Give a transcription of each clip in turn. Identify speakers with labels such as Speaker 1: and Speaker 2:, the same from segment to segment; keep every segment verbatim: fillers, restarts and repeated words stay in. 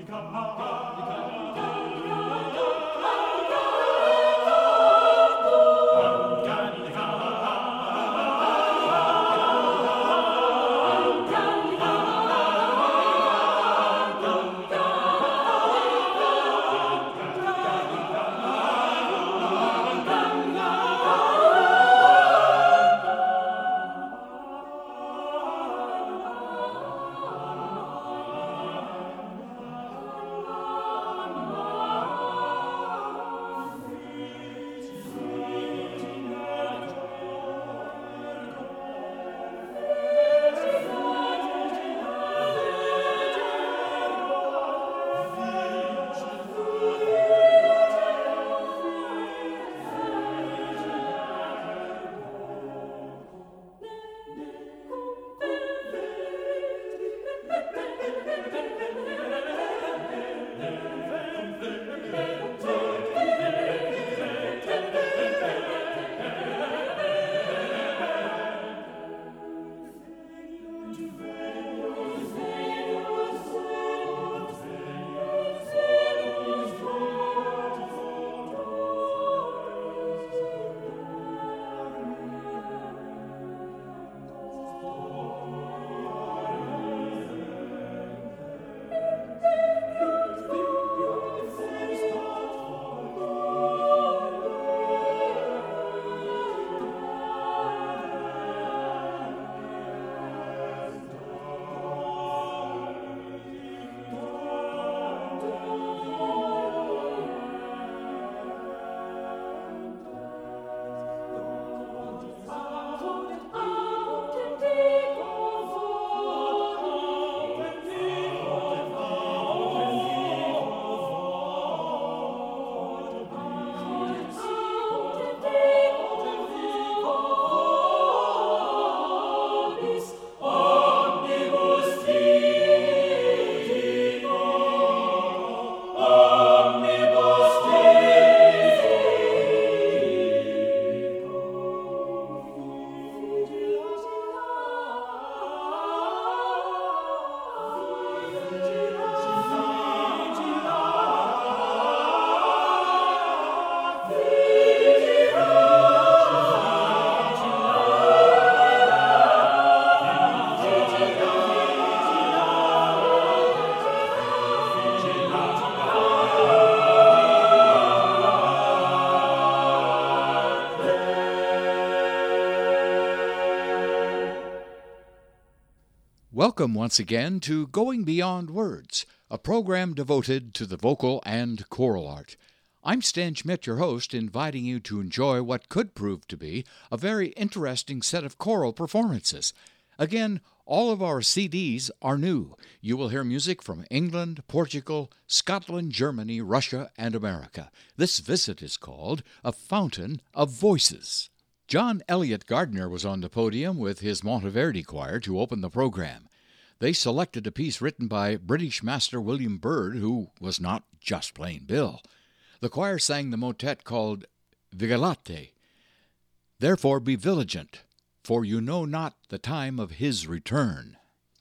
Speaker 1: Welcome once again to Going Beyond Words, a program devoted to the vocal and choral art. I'm Stan Schmidt, your host, inviting you to enjoy what could prove to be a very interesting set of choral performances. Again, all of our C Ds are new. You will hear music from England, Portugal, Scotland, Germany, Russia, and America. This visit is called A Fountain of Voices. John Elliott Gardner was on the podium with his Monteverdi Choir to open the program. They selected a piece written by British master William Byrd, who was not just plain Bill. The choir sang the motet called Vigilate. Therefore be vigilant, for you know not the time of his return.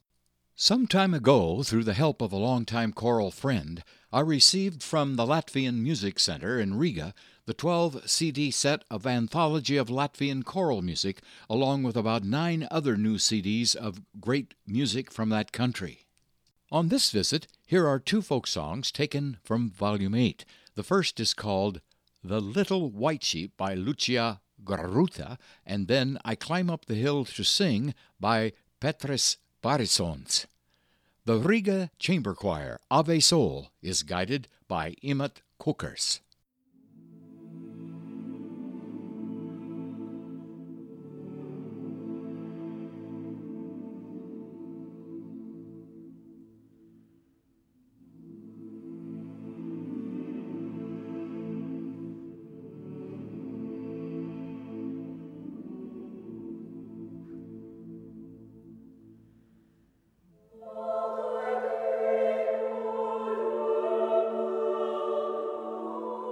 Speaker 1: Some time ago, through the help of a longtime choral friend, I received from the Latvian Music Center in Riga the twelve C D set of Anthology of Latvian Choral Music, along with about nine other new C Ds of great music from that country. On this visit, here are two folk songs taken from Volume eight. The first is called The Little White Sheep by Lucia Garuta, and then I Climb Up the Hill to Sing by Petris Barisons. The Riga Chamber Choir, Ave Sol, is guided by Emmet Cookers.
Speaker 2: Oh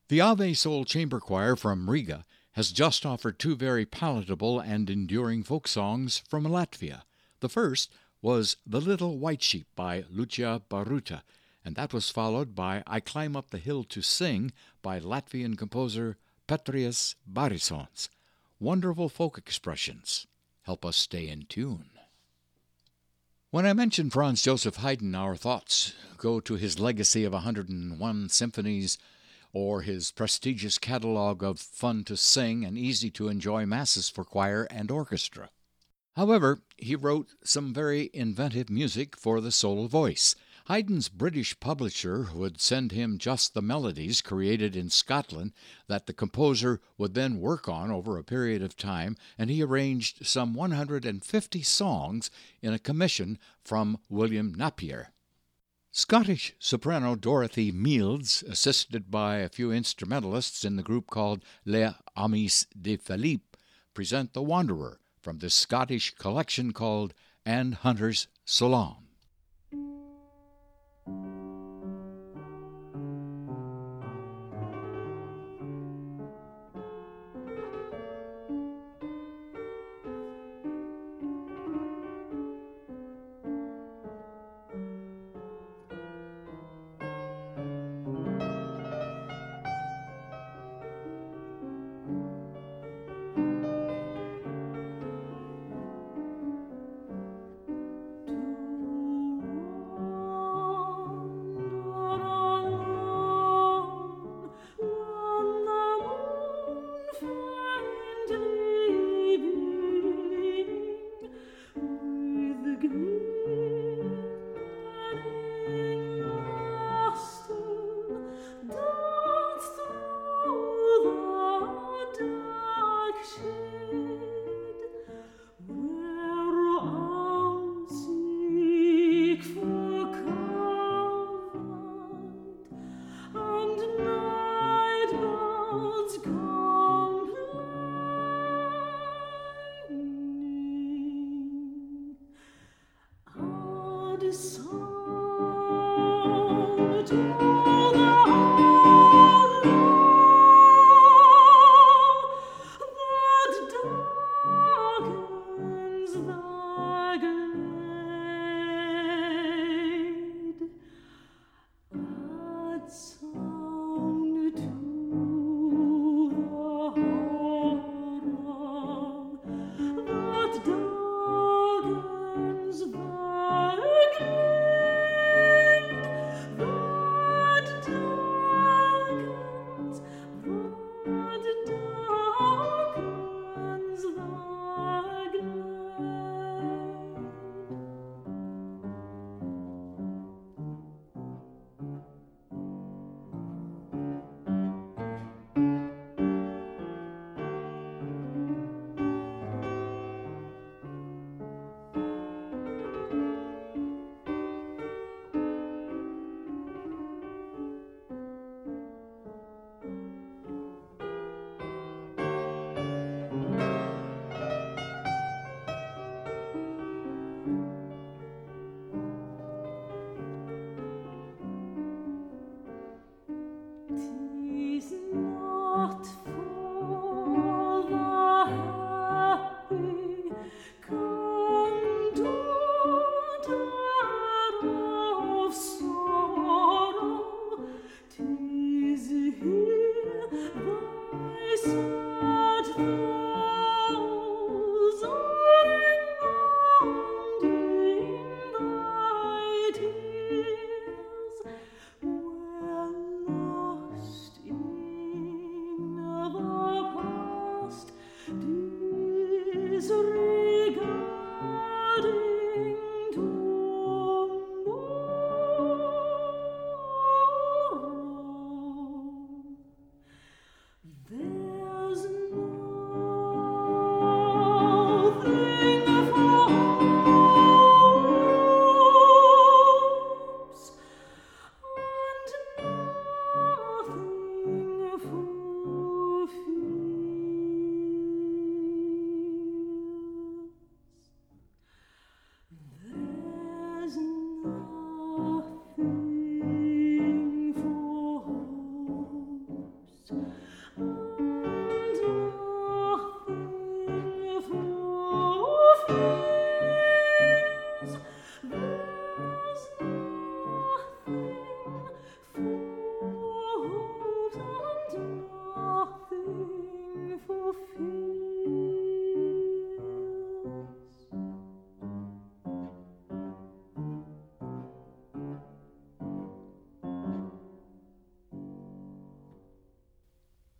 Speaker 1: The Ave Soul Chamber Choir from Riga has just offered two very palatable and enduring folk songs from Latvia. The first was The Little White Sheep by Lucia Baruta, and that was followed by I Climb Up the Hill to Sing by Latvian composer Petrijas Barisons. Wonderful folk expressions. Help us stay in tune. When I mention Franz Joseph Haydn, our thoughts go to his legacy of one hundred one symphonies, or his prestigious catalog of fun-to-sing and easy-to-enjoy masses for choir and orchestra. However, he wrote some very inventive music for the solo voice. Haydn's British publisher would send him just the melodies created in Scotland that the composer would then work on over a period of time, and he arranged some one hundred fifty songs in a commission from William Napier. Scottish soprano Dorothy Miels, assisted by a few instrumentalists in the group called Les Amis de Philippe, present The Wanderer from this Scottish collection called And Hunters So Long.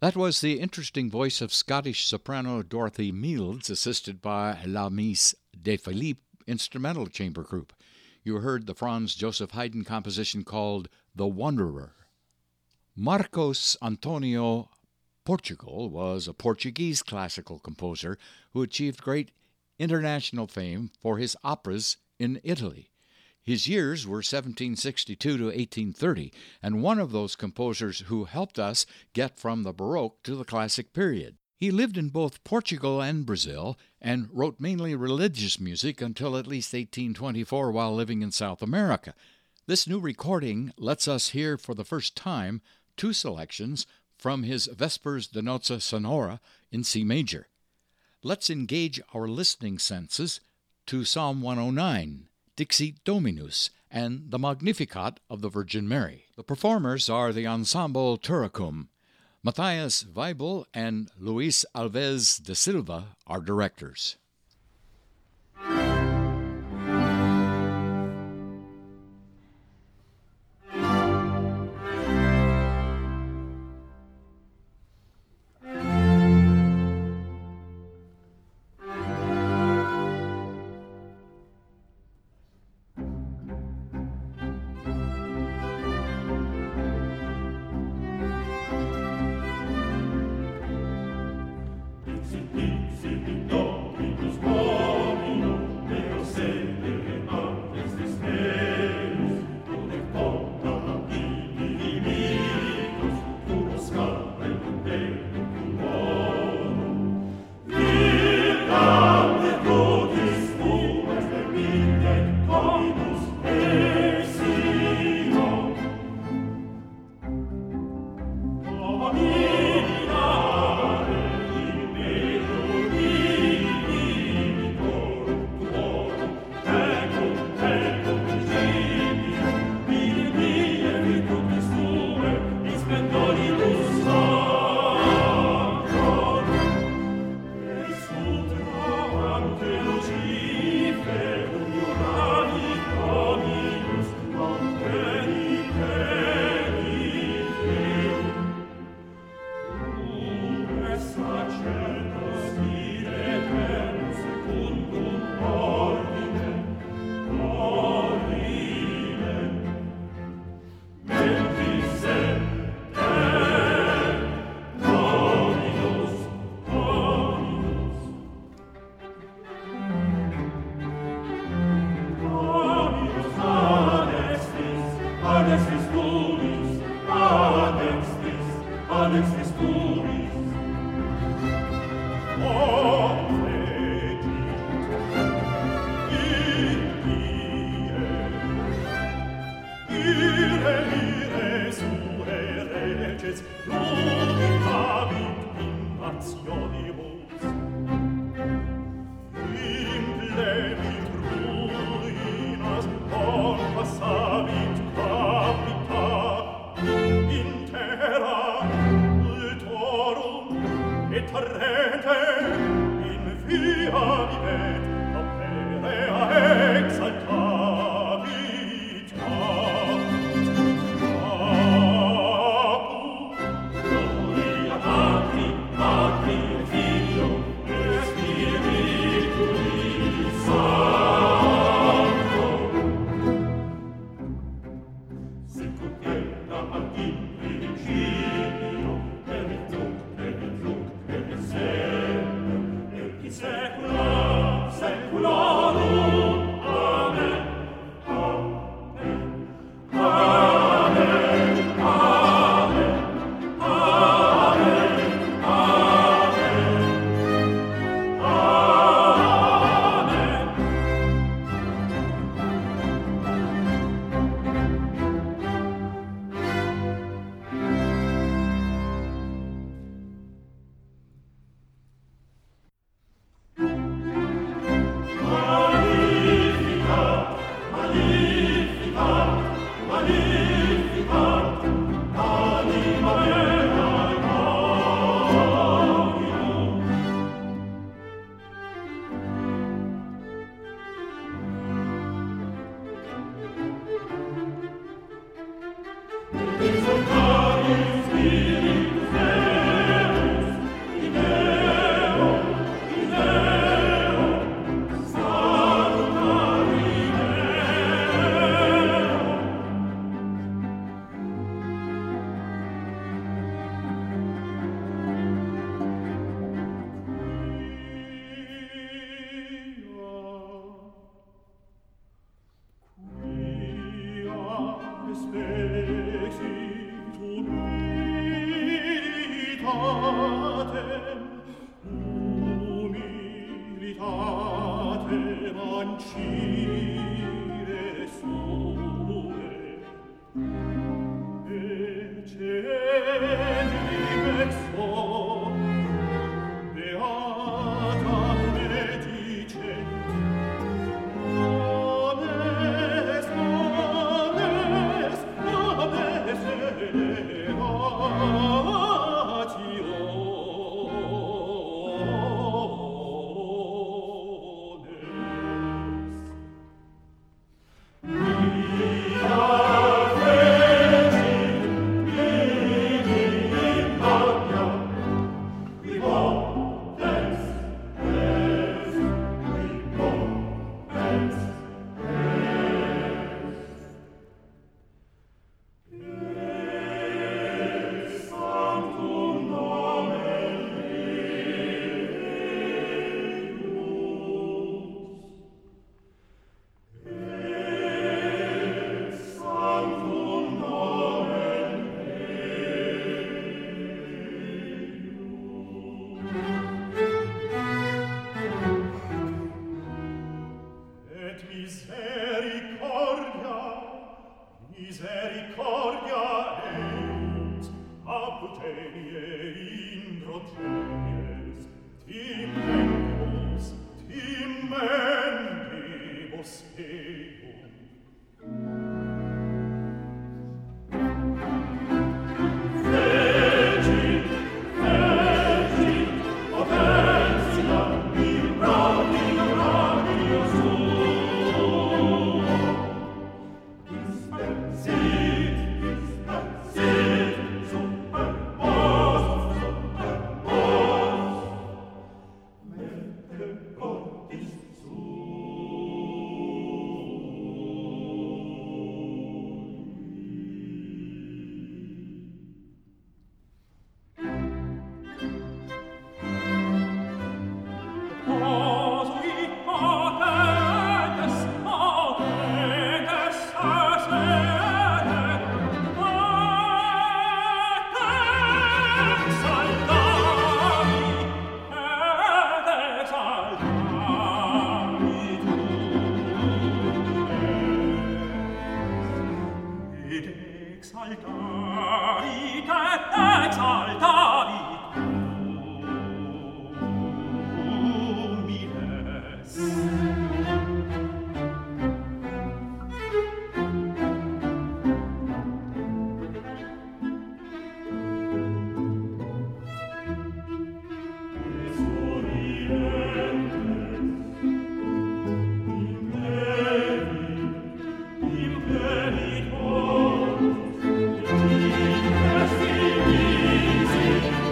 Speaker 1: That was the interesting voice of Scottish soprano Dorothy Mills, assisted by La Mise de Philippe Instrumental Chamber Group. You heard the Franz Joseph Haydn composition called The Wanderer. Marcos Antonio Portugal was a Portuguese classical composer who achieved great international fame for his operas in Italy. His years were seventeen sixty-two to eighteen thirty, and one of those composers who helped us get from the Baroque to the Classic period. He lived in both Portugal and Brazil and wrote mainly religious music until at least eighteen twenty-four while living in South America. This new recording lets us hear for the first time two selections from his Vespers de Nozze Sonora in C major. Let's engage our listening senses to Psalm one oh nine, Dixit Dominus, and the Magnificat of the Virgin Mary. The performers are the Ensemble Turacum. Matthias Weibel and Luis Alves de Silva are directors.
Speaker 2: Easy.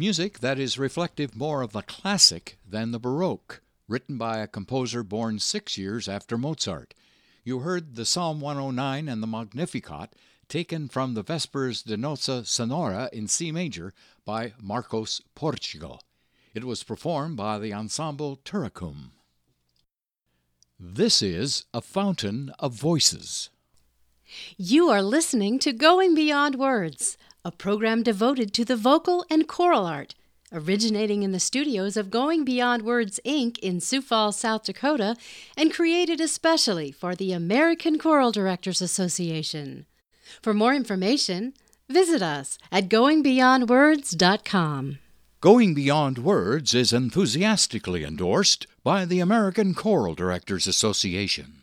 Speaker 1: music that is reflective more of the classic than the Baroque, written by a composer born six years after Mozart. You heard the Psalm one oh nine and the Magnificat, taken from the Vespers de Nozze Sonora in C major by Marcos Portugal. It was performed by the ensemble Turacum. This is A Fountain of Voices.
Speaker 2: You are listening to Going Beyond Words, a program devoted to the vocal and choral art, originating in the studios of Going Beyond Words, Incorporated in Sioux Falls, South Dakota, and created especially for the American Choral Directors Association. For more information, visit us at going beyond words dot com.
Speaker 1: Going Beyond Words is enthusiastically endorsed by the American Choral Directors Association.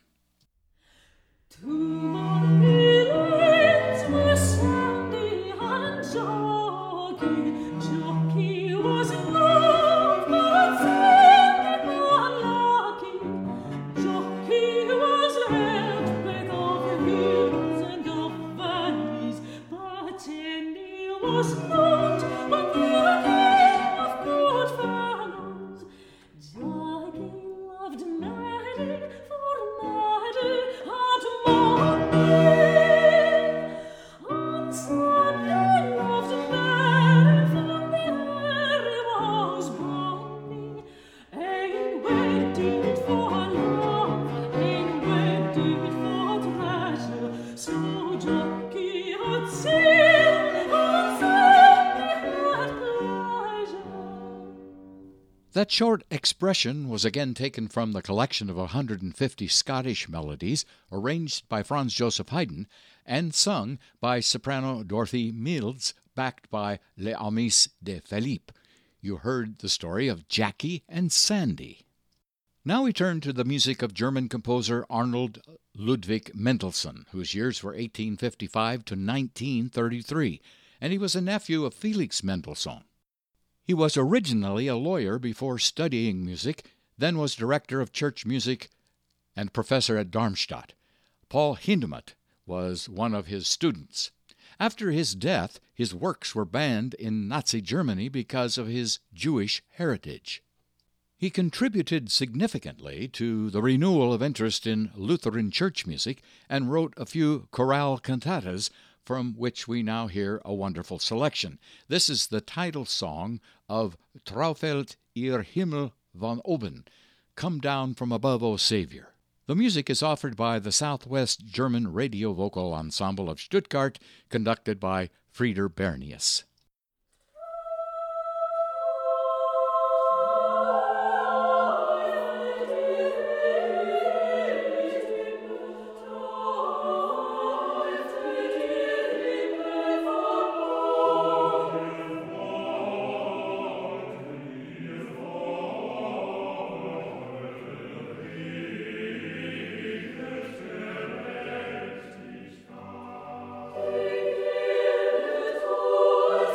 Speaker 1: That short expression was again taken from the collection of one hundred fifty Scottish melodies arranged by Franz Joseph Haydn and sung by soprano Dorothy Mills, backed by Les Amis de Philippe. You heard the story of Jackie and Sandy. Now we turn to the music of German composer Arnold Ludwig Mendelssohn, whose years were eighteen fifty-five to nineteen thirty-three, and he was a nephew of Felix Mendelssohn. He was originally a lawyer before studying music, then was director of church music and professor at Darmstadt. Paul Hindemith was one of his students. After his death, his works were banned in Nazi Germany because of his Jewish heritage. He contributed significantly to the renewal of interest in Lutheran church music and wrote a few chorale cantatas, from which we now hear a wonderful selection. This is the title song of Traufelt ihr Himmel von oben, Come Down from Above, O Savior. The music is offered by the Southwest German Radio Vocal Ensemble of Stuttgart, conducted by Frieder Bernius.
Speaker 3: Oh,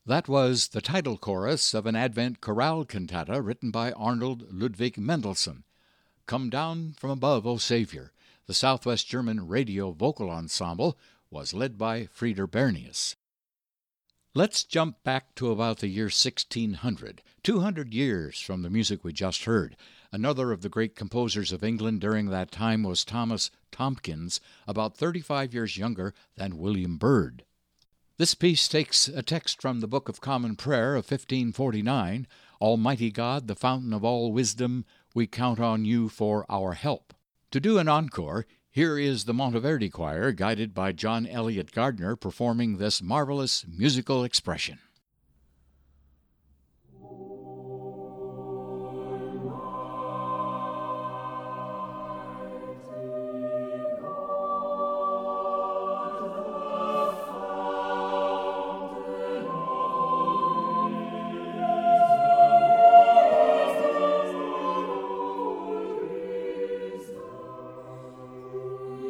Speaker 1: That was the title chorus of an Advent chorale cantata written by Arnold Ludwig Mendelssohn. Come Down from Above, O Savior. The Southwest German Radio Vocal Ensemble was led by Frieder Bernius. Let's jump back to about the year sixteen hundred, two hundred years from the music we just heard. Another of the great composers of England during that time was Thomas Tomkins, about thirty-five years younger than William Byrd. This piece takes a text from the Book of Common Prayer of fifteen forty-nine, Almighty God, the fountain of all wisdom, we count on you for our help. To do an encore, here is the Monteverdi Choir, guided by John Elliott Gardner, performing this marvelous musical expression.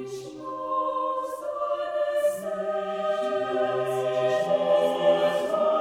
Speaker 3: Oh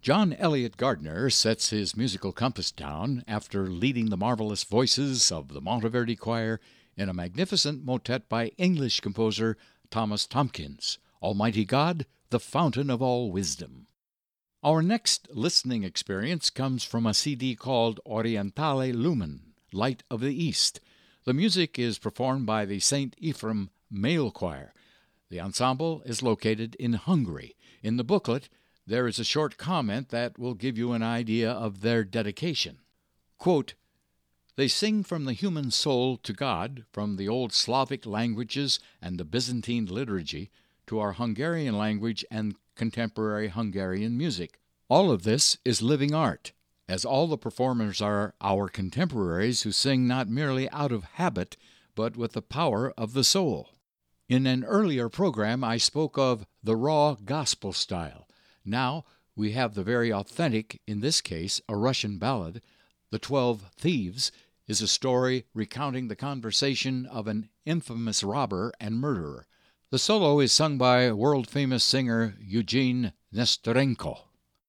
Speaker 1: John Elliott Gardner sets his musical compass down after leading the marvelous voices of the Monteverdi Choir in a magnificent motet by English composer Thomas Tomkins, Almighty God, the Fountain of All Wisdom. Our next listening experience comes from a C D called Orientale Lumen, Light of the East. The music is performed by the Saint Ephrem Male Choir. The ensemble is located in Hungary. In the booklet, there is a short comment that will give you an idea of their dedication. Quote, "They sing from the human soul to God, from the old Slavic languages and the Byzantine liturgy, to our Hungarian language and contemporary Hungarian music. All of this is living art, as all the performers are our contemporaries who sing not merely out of habit, but with the power of the soul." In an earlier program, I spoke of the raw gospel style. Now we have the very authentic, in this case, a Russian ballad. The Twelve Thieves is a story recounting the conversation of an infamous robber and murderer. The solo is sung by world-famous singer Eugene Nestorenko.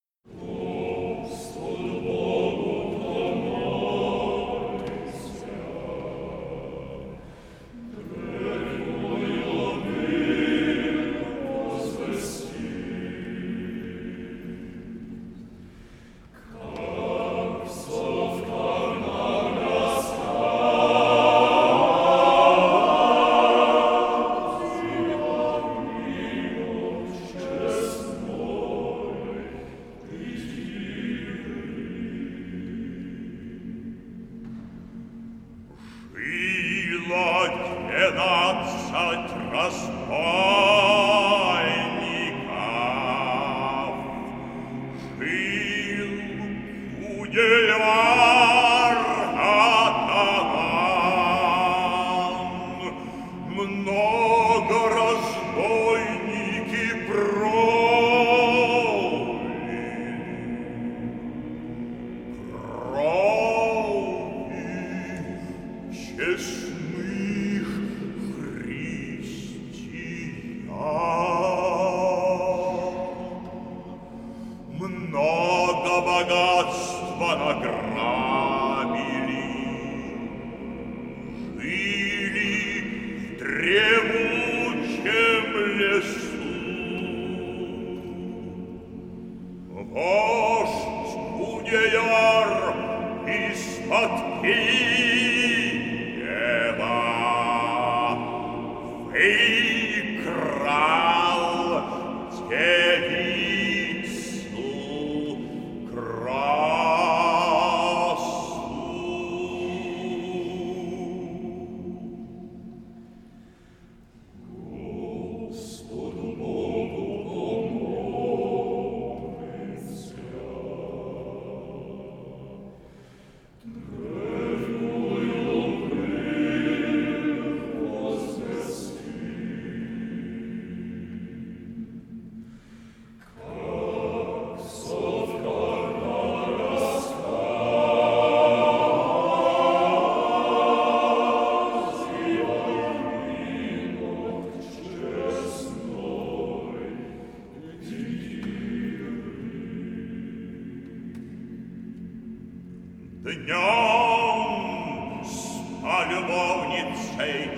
Speaker 3: Днем с любовницей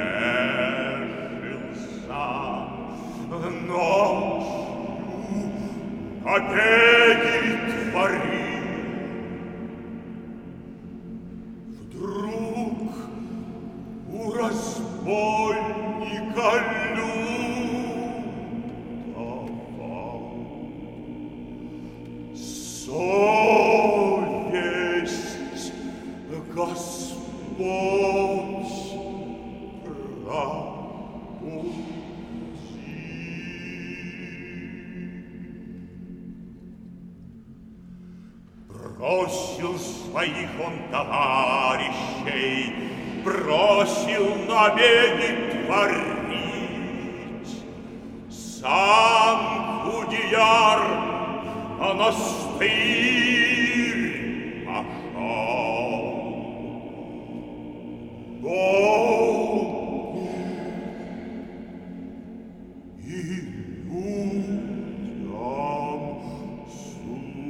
Speaker 3: тешился, ночью обеди творил. Вдруг у разбойника лютого совесть Господь бросил своих он товарищей, бросил набеги творить. Сам Худияр на монастырь пошел. Богу и людям служить.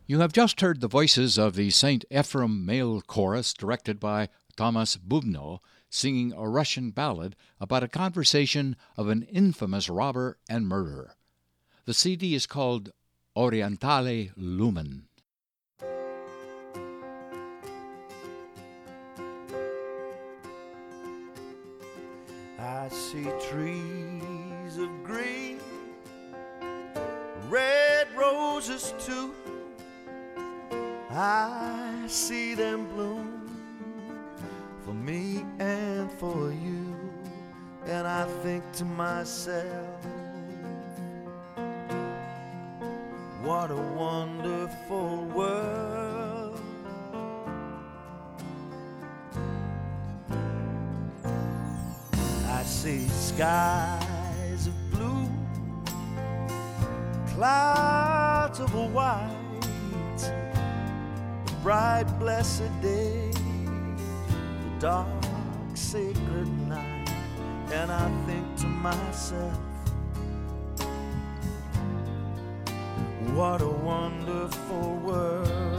Speaker 1: You have just heard the voices of the Saint Ephrem Male Chorus, directed by Thomas Bubno, singing a Russian ballad about a conversation of an infamous robber and murderer. The C D is called Orientale Lumen.
Speaker 4: I see trees of green, red roses too. I see them bloom for me and for you. And I think to myself, what a wonderful world. I see skies of blue, clouds of white, the bright blessed day, the dark sacred night. And I think to myself, what a wonderful world.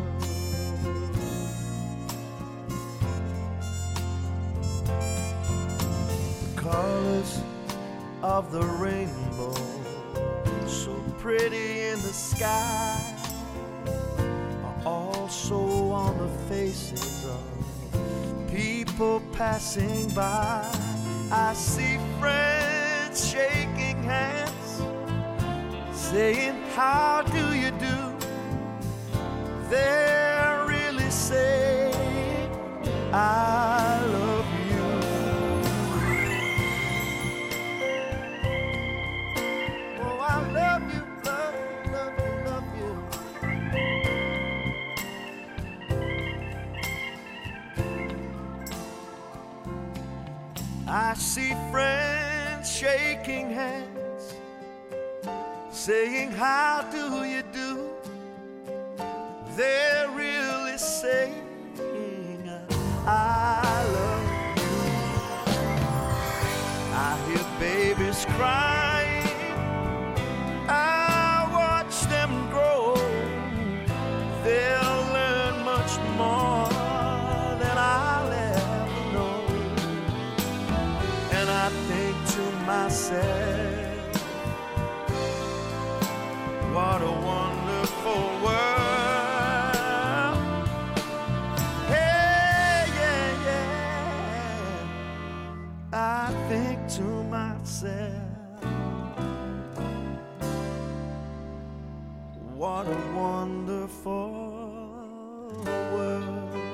Speaker 4: The colors of the rainbow, so pretty in the sky, are also on the faces of people passing by. I see friends shaking hands, saying, how do you do? They're really saying, I love you. Oh, I love you, love, love you, love you. I see friends shaking hands, saying, how do you do? They're really saying, I love you. I hear babies crying, I watch them grow. They'll learn much more than I'll ever know. And I think to myself, what a wonderful world. Hey, yeah, yeah. I think to myself, what a wonderful world.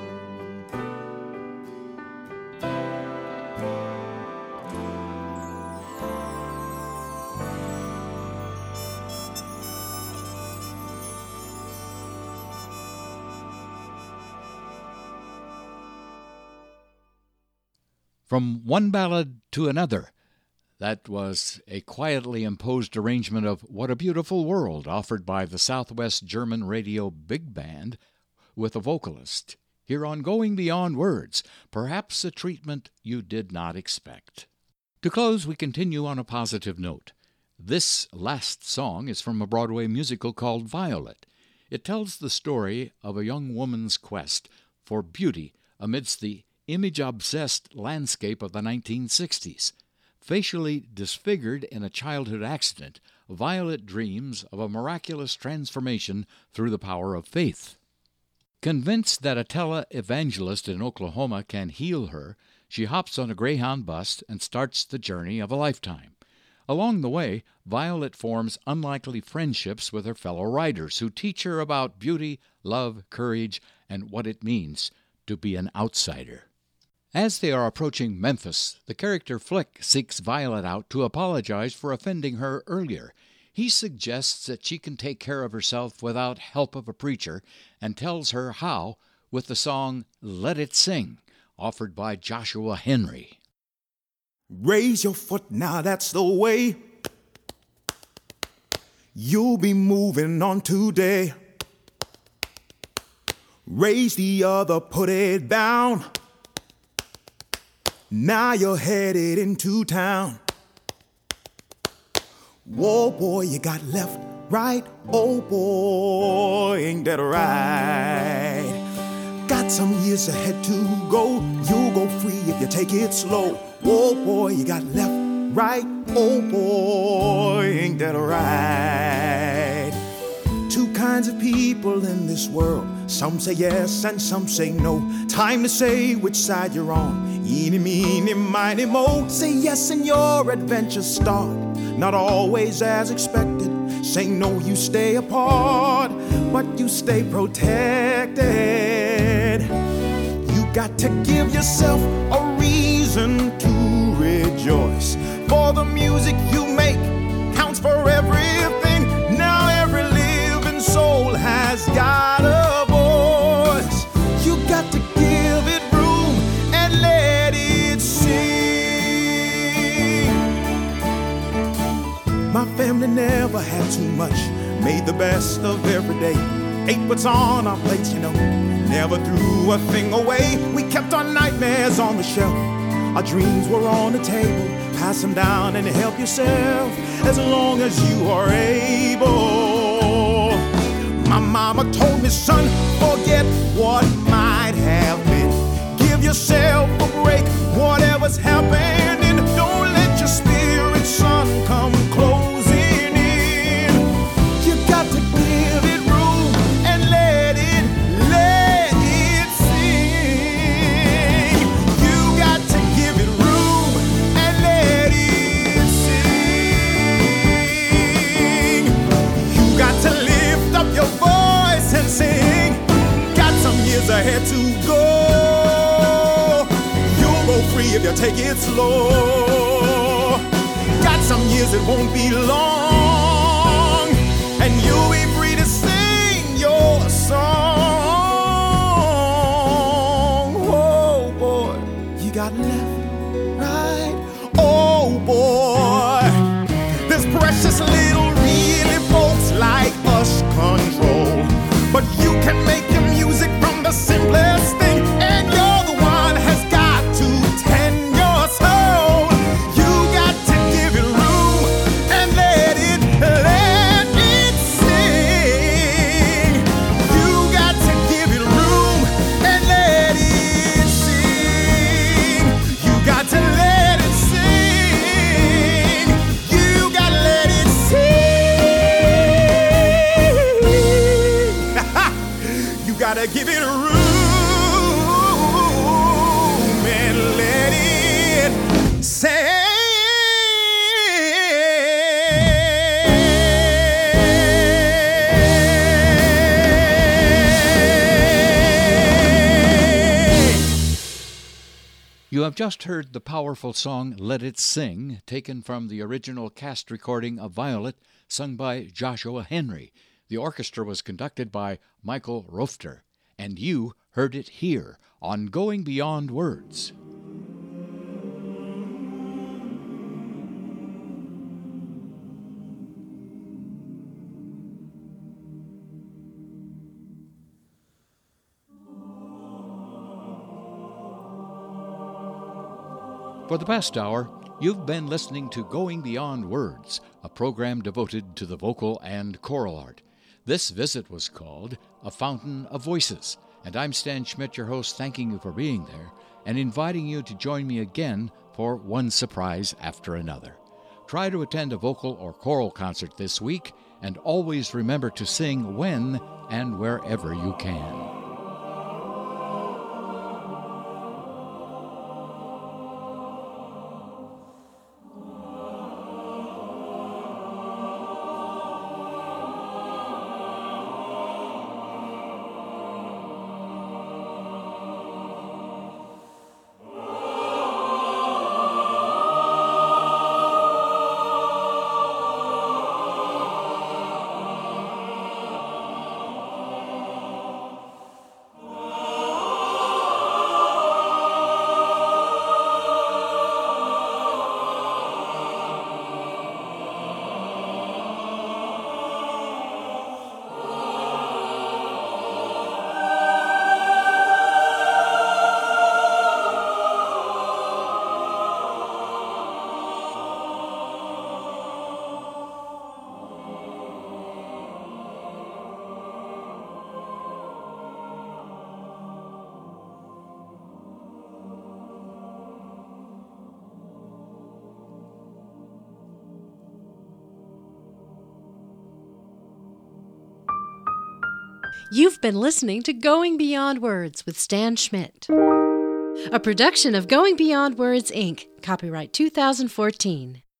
Speaker 1: From one ballad to another, that was a quietly imposed arrangement of What a Beautiful World, offered by the Southwest German Radio Big Band with a vocalist. Here on Going Beyond Words, perhaps a treatment you did not expect. To close, we continue on a positive note. This last song is from a Broadway musical called Violet. It tells the story of a young woman's quest for beauty amidst the image-obsessed landscape of the nineteen sixties. Facially disfigured in a childhood accident, Violet dreams of a miraculous transformation through the power of faith. Convinced that a tele-evangelist in Oklahoma can heal her, she hops on a Greyhound bus and starts the journey of a lifetime. Along the way, Violet forms unlikely friendships with her fellow riders who teach her about beauty, love, courage, and what it means to be an outsider. As they are approaching Memphis, the character Flick seeks Violet out to apologize for offending her earlier. He suggests that she can take care of herself without help of a preacher and tells her how with the song Let It Sing, offered by Joshua Henry.
Speaker 5: Raise your foot now, that's the way you'll be moving on today. Raise the other, put it down. Now you're headed into town. Whoa, boy, you got left, right? Oh boy, ain't that right? Got some years ahead to go. You'll go free if you take it slow. Oh boy, you got left, right? Oh boy, ain't that right? Two kinds of people in this world. Some say yes and some say no. Time to say which side you're on. Eeny, meeny, miny, mo. Say yes and your adventures start. Not always as expected. Say no, you stay apart, but you stay protected. You got to give yourself a reason to rejoice. For the music you make counts for everything. Now every living soul has got a voice. You got to give it room and let it sing. My family never had too much, made the best of every day. Ate what's on our plates, you know, never threw a thing away. We kept our nightmares on the shelf. Our dreams were on the table. Pass them down and help yourself as long as you are able. My mama told me, son, forget what might have been. Give yourself a break, whatever's happening. Don't let your spirit, son, come closing in. You got to give it room and let it, let it sing. You got to give it room and let it sing. You got to lift up your voice and sing. Got some years ahead to go. You'll go free if you take it slow. Got some years, it won't be long, and you'll be free to sing your song. Oh boy, you got left, right? Oh boy, this precious little really folks like us control. But you can make your music from the simplest thing, and you're the one has got to tend your soul. You got to give it room and let it, let it sing. You got to give it room and let it sing. You got to let it sing. You got to let it sing. You got to give it room and let it sing.
Speaker 1: You have just heard the powerful song Let It Sing, taken from the original cast recording of Violet, sung by Joshua Henry. The orchestra was conducted by Michael Rofter, and you heard it here on Going Beyond Words. For the past hour, you've been listening to Going Beyond Words, a program devoted to the vocal and choral art. This visit was called A Fountain of Voices, and I'm Stan Schmidt, your host, thanking you for being there and inviting you to join me again for one surprise after another. Try to attend a vocal or choral concert this week, and always remember to sing when and wherever you can.
Speaker 2: You've been listening to Going Beyond Words with Stan Schmidt, a production of Going Beyond Words, Incorporated. Copyright two thousand fourteen.